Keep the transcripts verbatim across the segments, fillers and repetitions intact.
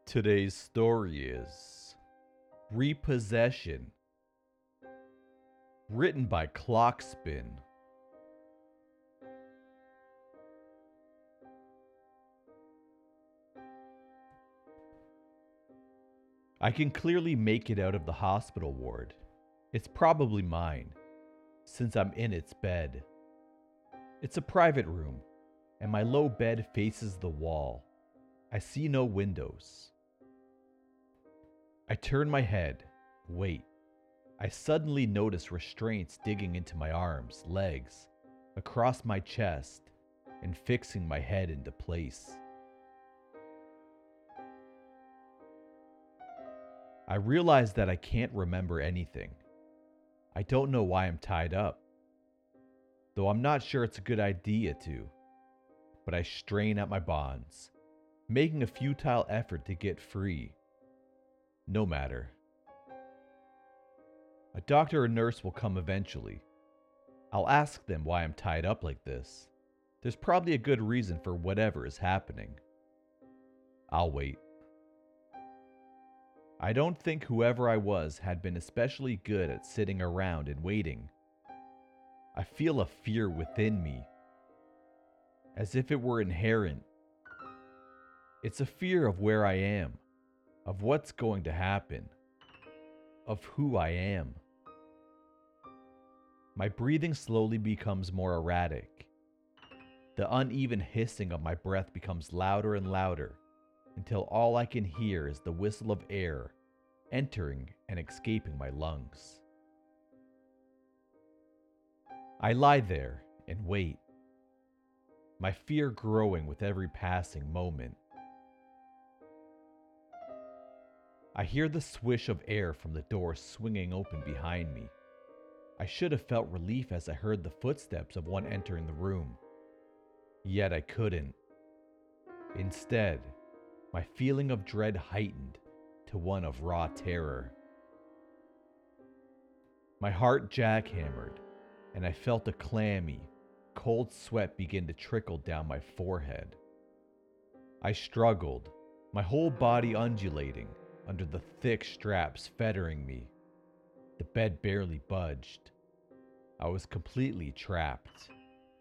Today's story is Repossession, written by Clockspin. I can clearly make it out of the hospital ward. It's probably mine, since I'm in its bed. It's a private room, and my low bed faces the wall. I see no windows. I turn my head. Wait. I suddenly notice restraints digging into my arms, legs, across my chest, and fixing my head into place. I realize that I can't remember anything. I don't know why I'm tied up, though I'm not sure it's a good idea to, but I strain at my bonds, making a futile effort to get free. No matter. A doctor or nurse will come eventually. I'll ask them why I'm tied up like this. There's probably a good reason for whatever is happening. I'll wait. I don't think whoever I was had been especially good at sitting around and waiting. I feel a fear within me, as if it were inherent. It's a fear of where I am, of what's going to happen, of who I am. My breathing slowly becomes more erratic. The uneven hissing of my breath becomes louder and louder, until all I can hear is the whistle of air entering and escaping my lungs. I lie there and wait, my fear growing with every passing moment. I hear the swish of air from the door swinging open behind me. I should have felt relief as I heard the footsteps of one entering the room. Yet I couldn't. Instead, my feeling of dread heightened to one of raw terror. My heart jackhammered, and I felt a clammy, cold sweat begin to trickle down my forehead. I struggled, my whole body undulating under the thick straps fettering me. The bed barely budged. I was completely trapped.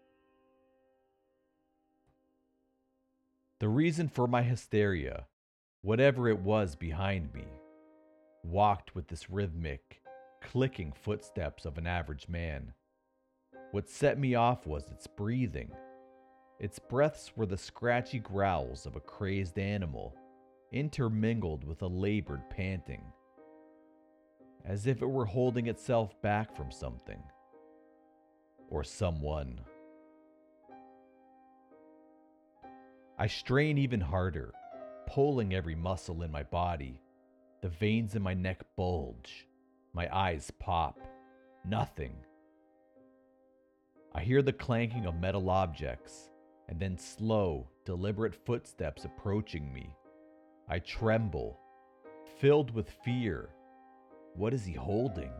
The reason for my hysteria, whatever it was behind me, walked with this rhythmic, clicking footsteps of an average man. What set me off was its breathing. Its breaths were the scratchy growls of a crazed animal, intermingled with a labored panting, as if it were holding itself back from something, or someone. I strain even harder, pulling every muscle in my body. The veins in my neck bulge, my eyes pop. Nothing. I hear the clanking of metal objects, and then slow, deliberate footsteps approaching me. I tremble, filled with fear. What is he holding?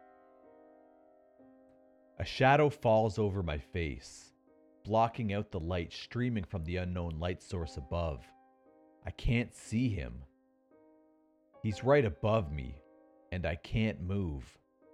A shadow falls over my face, blocking out the light streaming from the unknown light source above. I can't see him. He's right above me, and I can't move.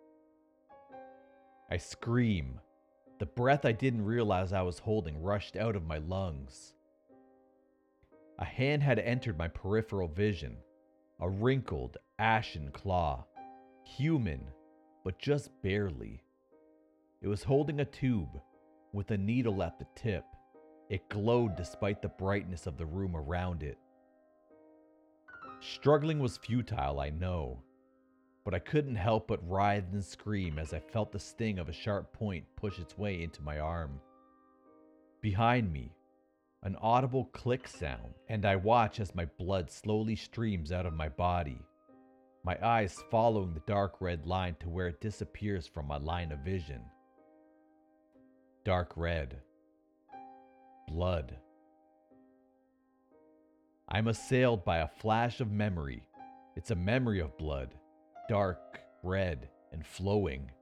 I scream. The breath I didn't realize I was holding rushed out of my lungs. A hand had entered my peripheral vision, a wrinkled, ashen claw. Human, but just barely. It was holding a tube, with a needle at the tip. It glowed despite the brightness of the room around it. Struggling was futile, I know, but I couldn't help but writhe and scream as I felt the sting of a sharp point push its way into my arm. Behind me, an audible click sound, and I watch as my blood slowly streams out of my body, my eyes following the dark red line to where it disappears from my line of vision. Dark red. Blood. I'm assailed by a flash of memory. It's a memory of blood, dark, red, and flowing.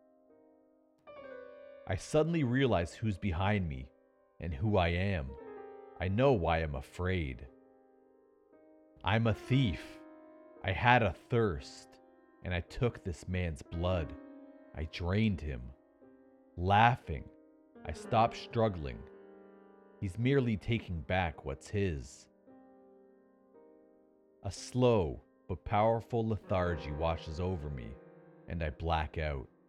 I suddenly realize who's behind me and who I am. I know why I'm afraid. I'm a thief. I had a thirst, and I took this man's blood. I drained him. Laughing, I stopped struggling. He's merely taking back what's his. A slow but powerful lethargy washes over me, and I black out.